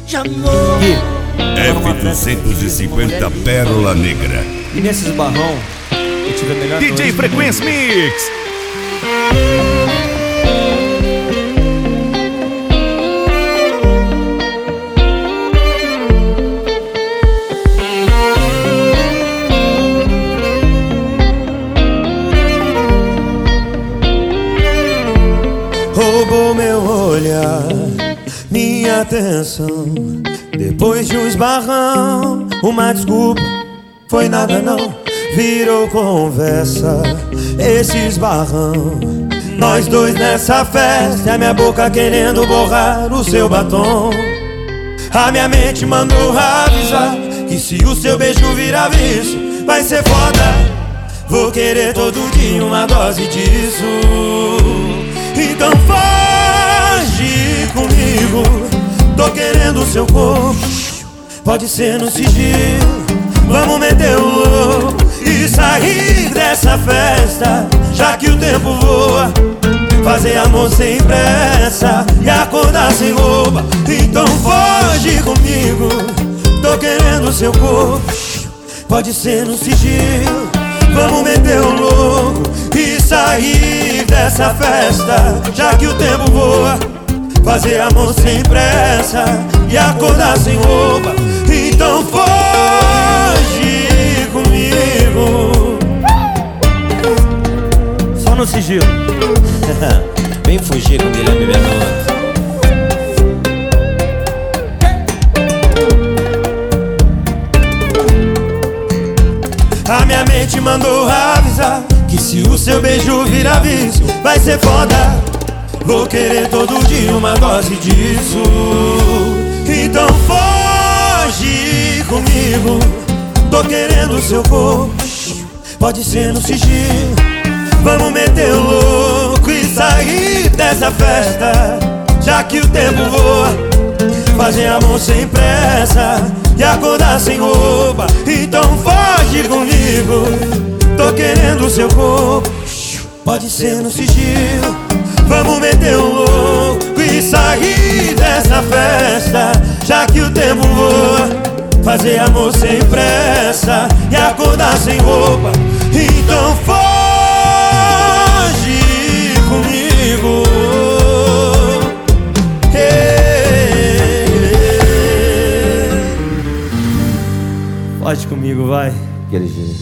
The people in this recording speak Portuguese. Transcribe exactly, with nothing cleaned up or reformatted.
de amor. F duzentos e cinquenta Pérola Negra. E nesses barrão eu tive a melhor D J Frequency Mix. Roubou meu olhar, minha atenção. Depois de um esbarrão, uma desculpa, foi nada não. Virou conversa, esse esbarrão. Nós dois nessa festa, a minha boca querendo borrar o seu batom. A minha mente mandou avisar que se o seu beijo virar vício, vai ser foda. Vou querer todo dia uma dose disso. Então foge comigo, tô querendo o seu corpo. Pode ser no sigilo, vamos meter o louco e sair dessa festa, já que o tempo voa. Fazer amor sem pressa e acordar sem roupa. Então foge comigo, tô querendo o seu corpo. Pode ser no sigilo, vamos meter o louco e sair dessa festa, já que o tempo voa. Fazer amor sem pressa e acordar sem roupa. Então foge comigo. Só no sigilo. Vem fugir com Guilherme Bernardo. A minha mente mandou avisar que se o seu beijo virar vício, vai ser foda. Vou querer todo dia uma dose disso. Então foge comigo, tô querendo o seu corpo. Pode ser no sigilo, vamos meter o louco e sair dessa festa, já que o tempo voa. Fazer amor sem pressa e acordar sem roupa. Então foge comigo, tô querendo o seu corpo. Pode ser no sigilo, vamos meter o louco e sair dessa festa, já que o tempo voa. Fazer amor sem pressa e acordar sem roupa. Então foge comigo. Foge comigo, vai. Aquele jeito.